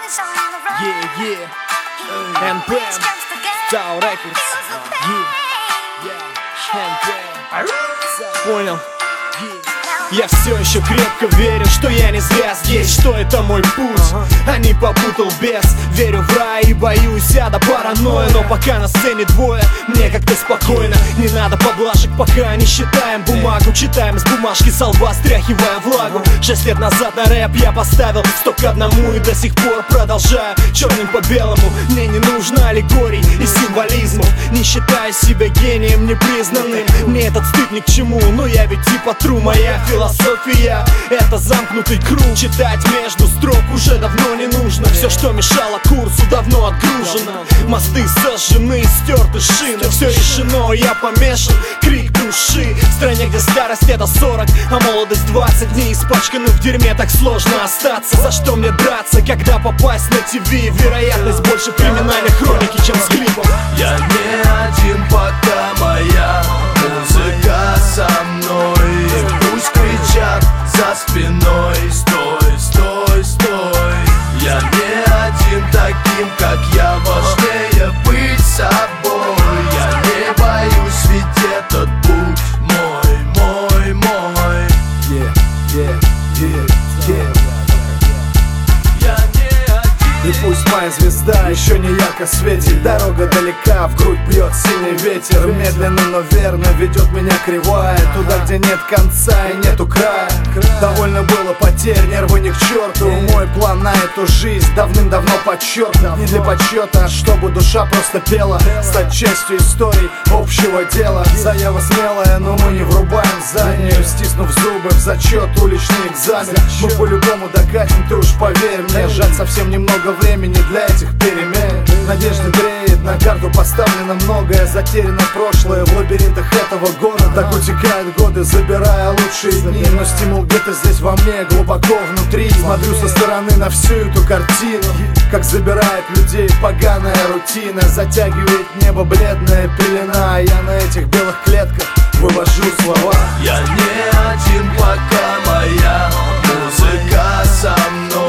And Bam, Style Records. Понял? Я все еще крепко верю, что я не зря здесь, что это мой путь, а не попутал без. Верю в рай и боюсь ада паранойя, но пока на сцене двое, мне как-то спокойно. Не надо поблажек, пока не считаем бумагу, читаем с бумажки со лба, стряхивая влагу. 6 лет назад на рэп я поставил 100 к 1 и до сих пор продолжаю черным по белому. Мне не нужно аллегорий и символизмов, не считая себя гением непризнанным. Мне этот стыд ни к чему, но я ведь типа тру. Моя философия — это замкнутый круг. Читать между строк уже давно не нужно. Все, что мешало курсу, давно отгружено. Мосты сожжены, стерты шины. Все решено, я помешан, крик души. В стране, где старость — это 40, а молодость 20 дней. Испачканным в дерьме так сложно остаться. За что мне драться, когда попасть на ТВ? Вероятность больше криминальной хроники, чем с клипом. Я не один, пока моя музыка со мной. Пусть кричат за спиной: стой, стой, стой. Я не один, таким как я важнее быть собой. Я не боюсь, ведь этот путь мой, мой, мой. И пусть моя звезда еще не ярко светит, дорога далека, в грудь бьет сильный ветер. Медленно, но верно ведет меня кривая туда, где нет конца и нету края. Довольно было потерь, нервы ни к черту. Мой план на эту жизнь давным-давно подчеркнут. Не для почета, а чтобы душа просто пела. Стать частью историй общего дела. Заява смелая, но мы не врубаем за нею. Стиснув зубы в зачет, уличный экзамен. Мы по-любому докатим, ты уж поверь мне. Жаль, совсем немного времени для этих перемен. Надежда греет, на карту поставлено многое. Затеряно прошлое в лабиринтах этого города. Так утекают годы, забирая лучшие дни. Но стимул где-то здесь во мне, глубоко внутри. Смотрю со стороны на всю эту картину, как забирает людей поганая рутина. Затягивает небо бледная пелена. Я на этих белых клетках вывожу слова. Я не один, пока моя музыка со мной.